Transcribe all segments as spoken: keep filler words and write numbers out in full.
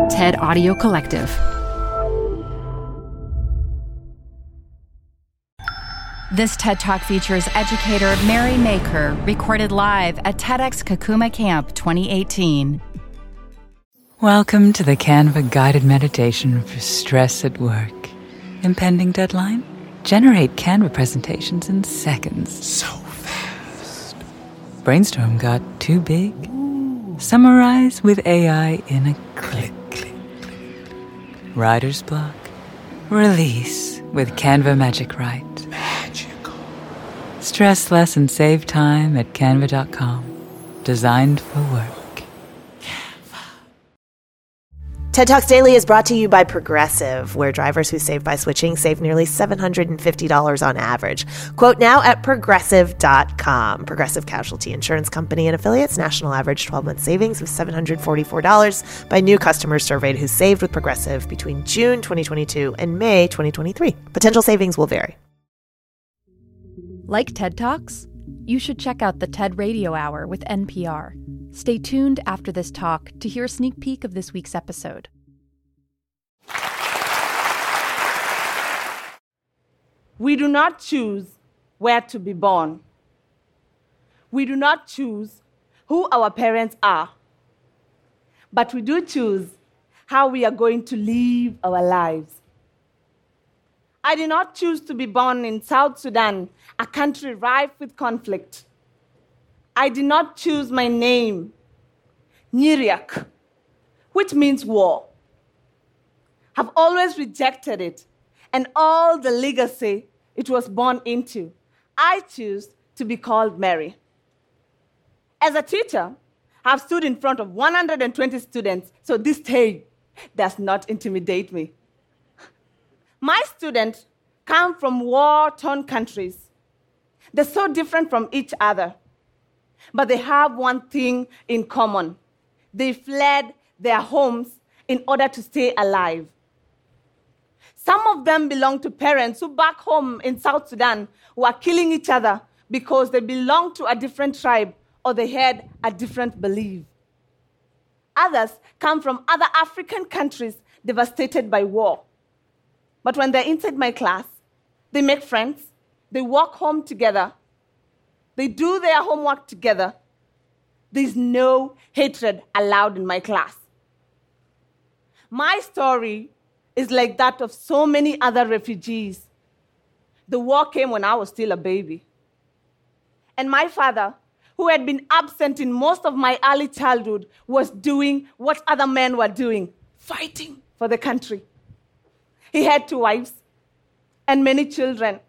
TED Audio Collective. This TED Talk features educator Mary Maker, recorded live at TEDx Kakuma Camp twenty eighteen. Welcome to the Canva guided meditation for stress at work. Impending deadline? Generate Canva presentations in seconds. So fast. Brainstorm got too big? Ooh. Summarize with A I in a click. Click, click. Writer's block? Release with Canva Magic Write. Magical. Stress less and save time at canva dot com. Designed for work. TED Talks Daily is brought to you by Progressive, where drivers who save by switching save nearly seven hundred fifty dollars on average. Quote now at progressive dot com. Progressive Casualty Insurance Company and affiliates. National average twelve-month savings of seven hundred forty-four dollars by new customers surveyed who saved with Progressive between June twenty twenty-two and May twenty twenty-three. Potential savings will vary. Like TED Talks? You should check out the TED Radio Hour with N P R. Stay tuned after this talk to hear a sneak peek of this week's episode. We do not choose where to be born. We do not choose who our parents are. But we do choose how we are going to live our lives. I did not choose to be born in South Sudan, a country rife with conflict. I did not choose my name, Nyiriak, which means war. I've always rejected it and all the legacy it was born into. I choose to be called Mary. As a teacher, I've stood in front of one hundred twenty students, so this stage does not intimidate me. My students come from war-torn countries. They're so different from each other. But they have one thing in common. They fled their homes in order to stay alive. Some of them belong to parents who back home in South Sudan were killing each other because they belonged to a different tribe or they had a different belief. Others come from other African countries devastated by war. But when they're inside my class, they make friends, they walk home together, they do their homework together. There's no hatred allowed in my class. My story is like that of so many other refugees. The war came when I was still a baby. And my father, who had been absent in most of my early childhood, was doing what other men were doing, fighting for the country. He had two wives and many children.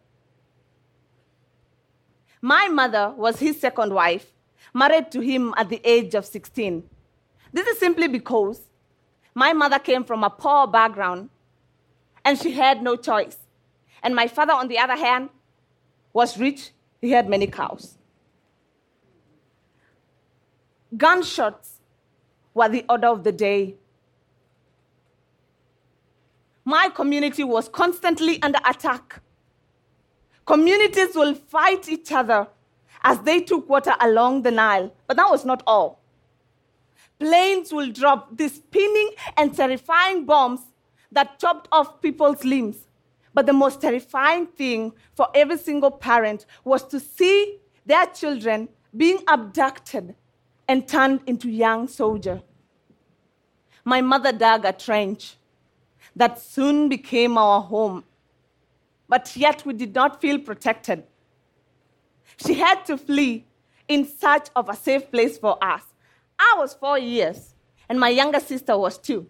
My mother was his second wife, married to him at the age of sixteen. This is simply because my mother came from a poor background and she had no choice. And my father, on the other hand, was rich. He had many cows. Gunshots were the order of the day. My community was constantly under attack. Communities will fight each other as they took water along the Nile. But that was not all. Planes will drop these spinning and terrifying bombs that chopped off people's limbs. But the most terrifying thing for every single parent was to see their children being abducted and turned into young soldiers. My mother dug a trench that soon became our home. But yet we did not feel protected. She had to flee in search of a safe place for us. I was four years, and my younger sister was two.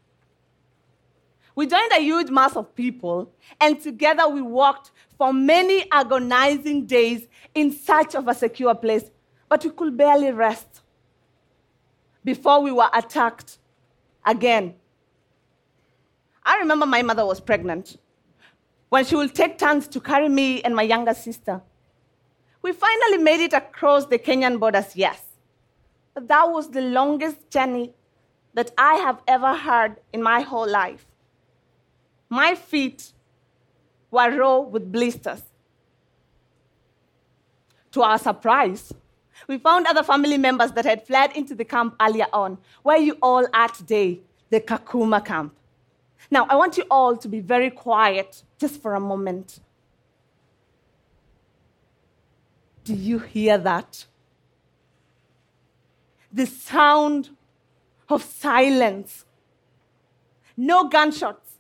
We joined a huge mass of people, and together we walked for many agonizing days in search of a secure place, but we could barely rest before we were attacked again. I remember my mother was pregnant when she would take turns to carry me and my younger sister. We finally made it across the Kenyan borders, yes. But that was the longest journey that I have ever had in my whole life. My feet were raw with blisters. To our surprise, we found other family members that had fled into the camp earlier on, where you all are today, the Kakuma camp. Now, I want you all to be very quiet just for a moment. Do you hear that? The sound of silence. No gunshots.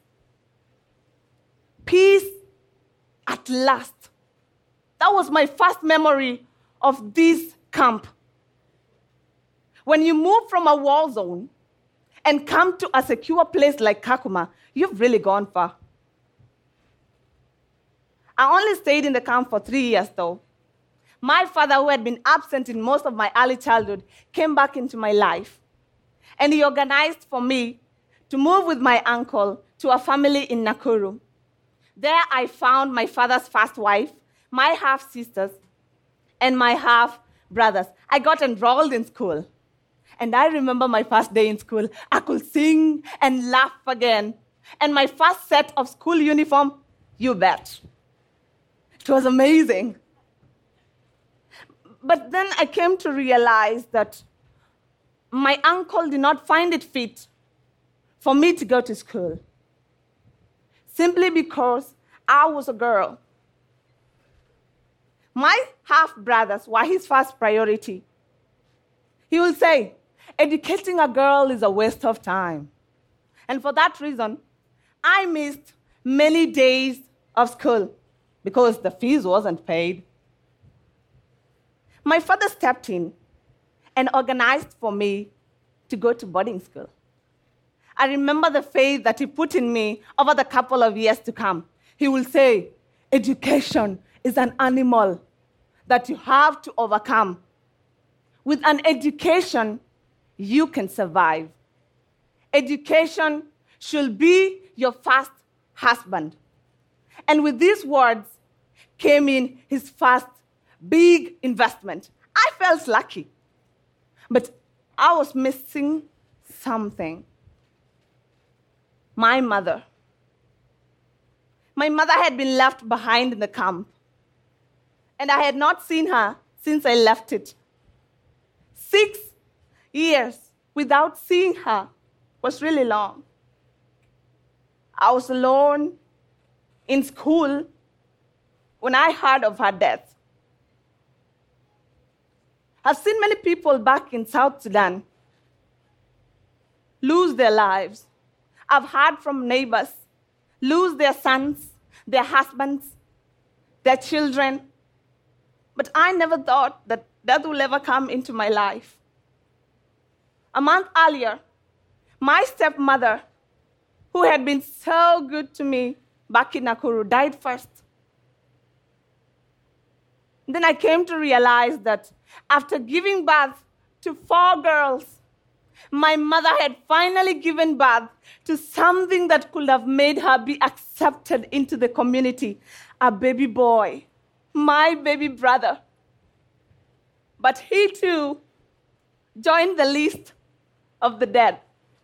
Peace at last. That was my first memory of this camp. When you move from a war zone and come to a secure place like Kakuma, you've really gone far. I only stayed in the camp for three years, though. My father, who had been absent in most of my early childhood, came back into my life. And he organized for me to move with my uncle to a family in Nakuru. There I found my father's first wife, my half-sisters, and my half-brothers. I got enrolled in school. And I remember my first day in school. I could sing and laugh again. And my first set of school uniform, you bet. It was amazing. But then I came to realize that my uncle did not find it fit for me to go to school, simply because I was a girl. My half-brothers were his first priority. He will say, educating a girl is a waste of time. And for that reason, I missed many days of school because the fees wasn't paid. My father stepped in and organized for me to go to boarding school. I remember the faith that he put in me over the couple of years to come. He will say, education is an animal that you have to overcome. With an education, you can survive. Education should be your first husband. And with these words came in his first big investment. I felt lucky, but I was missing something. My mother. My mother had been left behind in the camp, and I had not seen her since I left it. Six years without seeing her was really long. I was alone in school when I heard of her death. I've seen many people back in South Sudan lose their lives. I've heard from neighbors lose their sons, their husbands, their children. But I never thought that death will ever come into my life. A month earlier, my stepmother, who had been so good to me back in Nakuru, died first. Then I came to realize that after giving birth to four girls, my mother had finally given birth to something that could have made her be accepted into the community, a baby boy, my baby brother. But he too joined the list of the dead.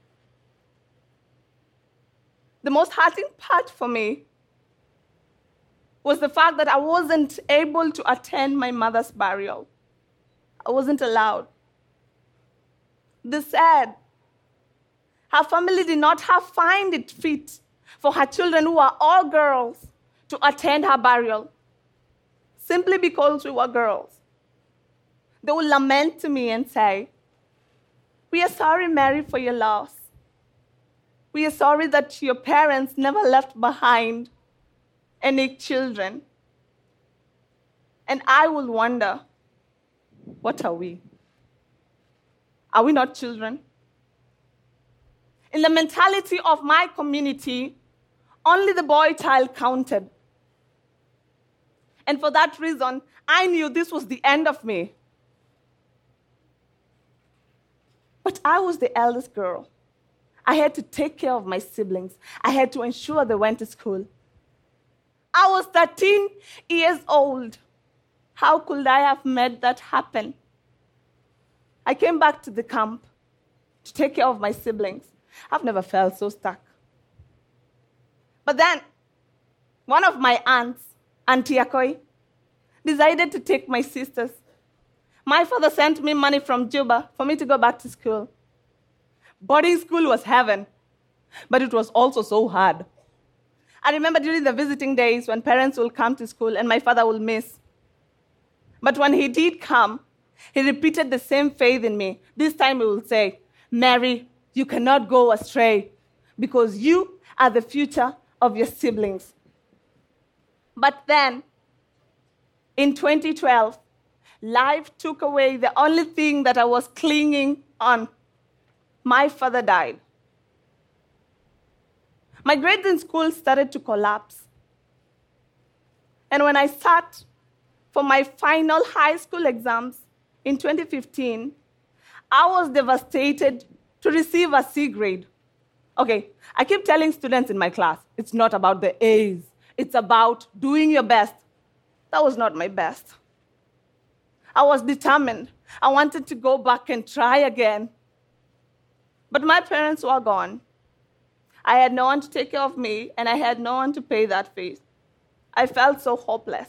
The most hurting part for me was the fact that I wasn't able to attend my mother's burial. I wasn't allowed. The sad, her family did not have find it fit for her children, who are all girls, to attend her burial, simply because we were girls. They would lament to me and say, "We are sorry, Mary, for your loss. We are sorry that your parents never left behind any children." And I will wonder, what are we? Are we not children? In the mentality of my community, only the boy child counted. And for that reason, I knew this was the end of me. But I was the eldest girl. I had to take care of my siblings. I had to ensure they went to school. I was thirteen years old. How could I have made that happen? I came back to the camp to take care of my siblings. I've never felt so stuck. But then, one of my aunts, Auntie Akoi, decided to take my sisters. My father sent me money from Juba for me to go back to school. Boarding school was heaven, but it was also so hard. I remember during the visiting days when parents will come to school and my father will miss. But when he did come, he repeated the same faith in me. This time he will say, Mary, you cannot go astray because you are the future of your siblings. But then, in twenty twelve, life took away the only thing that I was clinging on. My father died. My grades in school started to collapse. And when I sat for my final high school exams in twenty fifteen, I was devastated to receive a C grade. Okay, I keep telling students in my class, it's not about the A's, it's about doing your best. That was not my best. I was determined. I wanted to go back and try again. But my parents were gone. I had no one to take care of me, and I had no one to pay that fees. I felt so hopeless.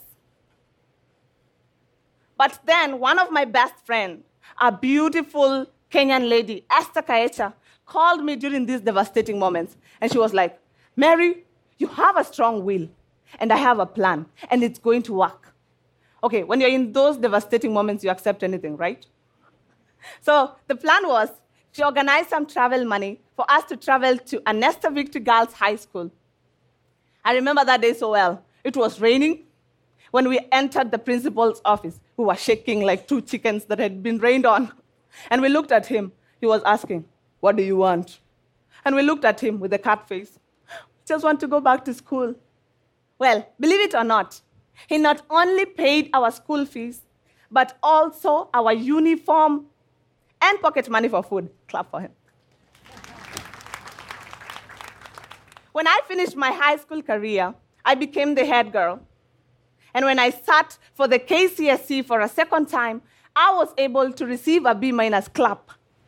But then one of my best friends, a beautiful Kenyan lady, Esther Kaecha, called me during these devastating moments. And she was like, Mary, you have a strong will, and I have a plan, and it's going to work. Okay, when you're in those devastating moments, you accept anything, right? So the plan was she organized some travel money for us to travel to Anesta Victory Girls High School. I remember that day so well. It was raining. When we entered the principal's office, we were shaking like two chickens that had been rained on. And we looked at him. He was asking, what do you want? And we looked at him with a cat face. We just want to go back to school. Well, believe it or not, he not only paid our school fees, but also our uniform and pocket money for food. Clap for him. When I finished my high school career, I became the head girl. And when I sat for the K C S E for a second time, I was able to receive a B minus clap.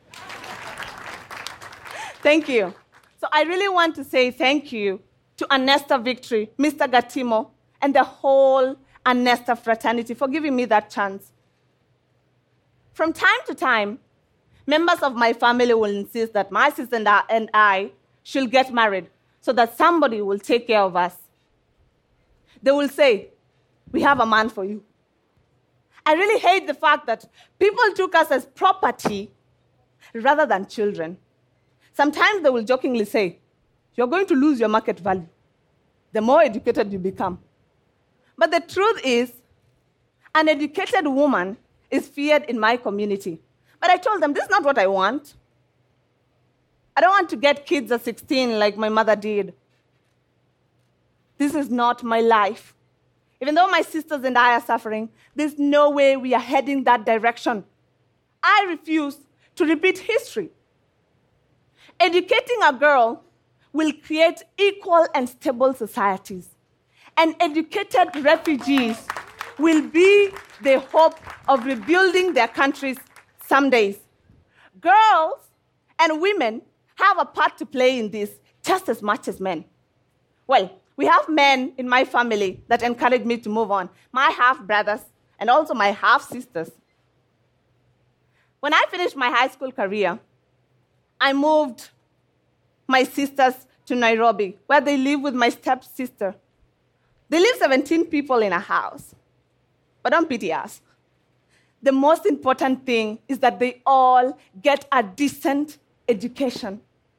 Thank you. So I really want to say thank you to Anesta Victory, Mister Gatimo, and the whole Anesta fraternity for giving me that chance. From time to time, members of my family will insist that my sister and I, and I should get married so that somebody will take care of us. They will say, we have a man for you. I really hate the fact that people took us as property rather than children. Sometimes they will jokingly say, you're going to lose your market value the more educated you become. But the truth is, an educated woman is feared in my community. But I told them, this is not what I want. I don't want to get kids at sixteen like my mother did. This is not my life. Even though my sisters and I are suffering, there's no way we are heading that direction. I refuse to repeat history. Educating a girl will create equal and stable societies. And educated refugees will be the hope of rebuilding their countries some days. Girls and women have a part to play in this just as much as men. Well, we have men in my family that encourage me to move on, my half-brothers and also my half-sisters. When I finished my high school career, I moved my sisters to Nairobi, where they live with my stepsister. They live seventeen people in a house, but don't pity us. The most important thing is that they all get a decent education.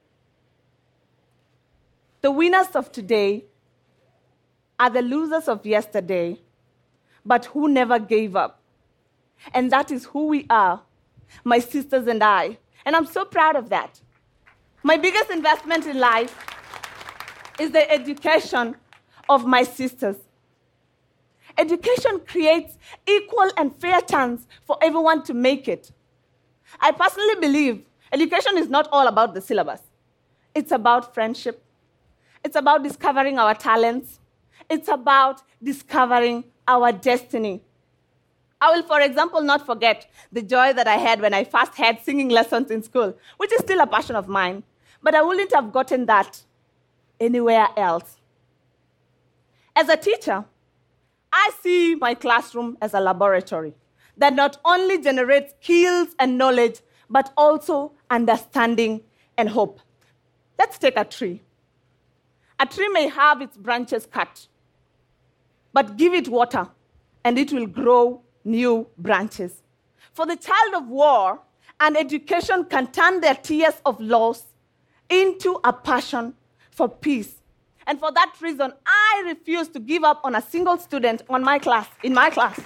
The winners of today are the losers of yesterday, but who never gave up. And that is who we are, my sisters and I. And I'm so proud of that. My biggest investment in life is the education of my sisters. Education creates equal and fair chance for everyone to make it. I personally believe education is not all about the syllabus. It's about friendship. It's about discovering our talents. It's about discovering our destiny. I will, for example, not forget the joy that I had when I first had singing lessons in school, which is still a passion of mine, but I wouldn't have gotten that anywhere else. As a teacher, I see my classroom as a laboratory that not only generates skills and knowledge, but also understanding and hope. Let's take a tree. A tree may have its branches cut, but give it water, and it will grow new branches. For the child of war, an education can turn their tears of loss into a passion for peace. And for that reason, I refuse to give up on a single student on my class, in my class.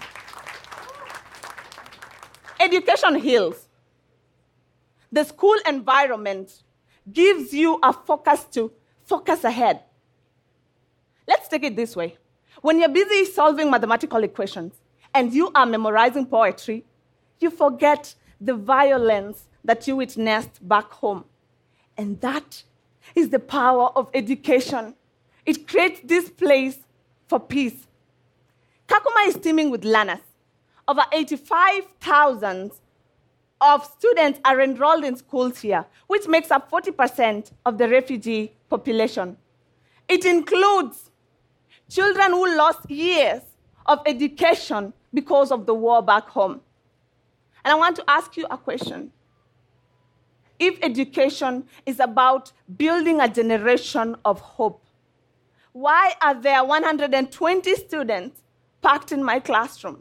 Education heals. The school environment gives you a focus to focus ahead. Let's take it this way. When you're busy solving mathematical equations and you are memorizing poetry, you forget the violence that you witnessed back home. And that is the power of education. It creates this place for peace. Kakuma is teeming with learners. Over eighty-five thousand of students are enrolled in schools here, which makes up forty percent of the refugee population. It includes children who lost years of education because of the war back home. And I want to ask you a question. If education is about building a generation of hope, why are there one hundred twenty students packed in my classroom?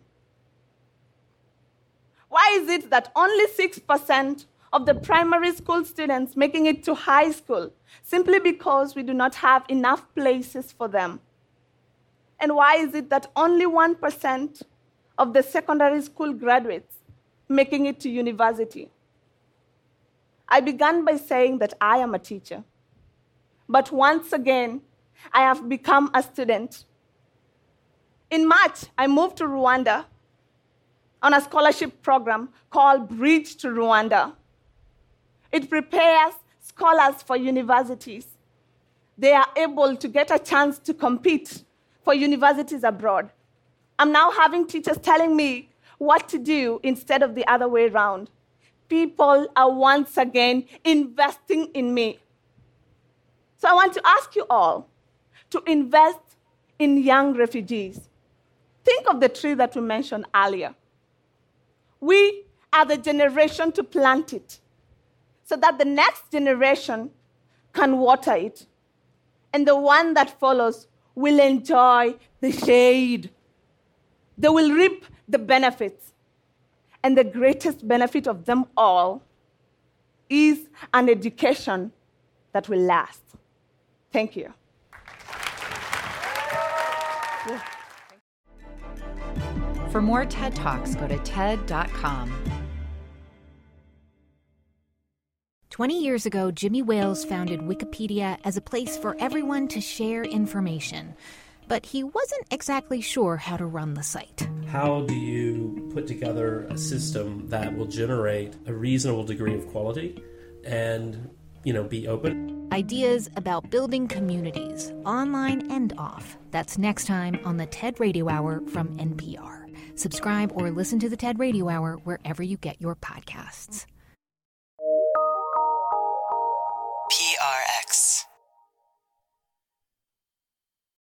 Why is it that only six percent of the primary school students making it to high school simply because we do not have enough places for them? And why is it that only one percent of the secondary school graduates making it to university? I began by saying that I am a teacher. But once again, I have become a student. In March, I moved to Rwanda on a scholarship program called Bridge to Rwanda. It prepares scholars for universities. They are able to get a chance to compete for universities abroad. I'm now having teachers telling me what to do instead of the other way around. People are once again investing in me. So I want to ask you all to invest in young refugees. Think of the tree that we mentioned earlier. We are the generation to plant it so that the next generation can water it, and the one that follows will enjoy the shade. They will reap the benefits. And the greatest benefit of them all is an education that will last. Thank you. For more TED Talks, go to ted dot com. Twenty years ago, Jimmy Wales founded Wikipedia as a place for everyone to share information. But he wasn't exactly sure how to run the site. How do you put together a system that will generate a reasonable degree of quality and, you know, be open? Ideas about building communities, online and off. That's next time on the TED Radio Hour from N P R. Subscribe or listen to the TED Radio Hour wherever you get your podcasts. P R X.